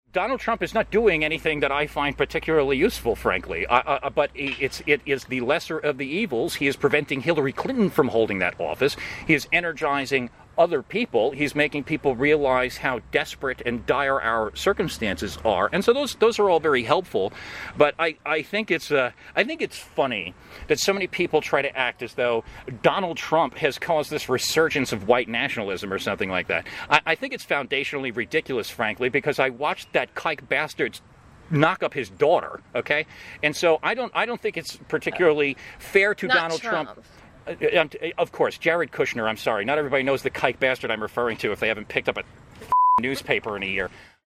Donald Trump is not doing anything that I find particularly useful, frankly. But it is the lesser of the evils. He is preventing Hillary Clinton from holding that office. He is energizing other people. He's making people realize how desperate and dire our circumstances are. And so those are all very helpful. But I think it's funny that so many people try to act as though Donald Trump has caused this resurgence of white nationalism or something like that. I think it's foundationally ridiculous, frankly, because I watched that kike bastard knock up his daughter, okay? And so I don't think it's particularly fair to Donald Trump. Of course, Jared Kushner, I'm sorry. Not everybody knows the kike bastard I'm referring to if they haven't picked up a newspaper in a year.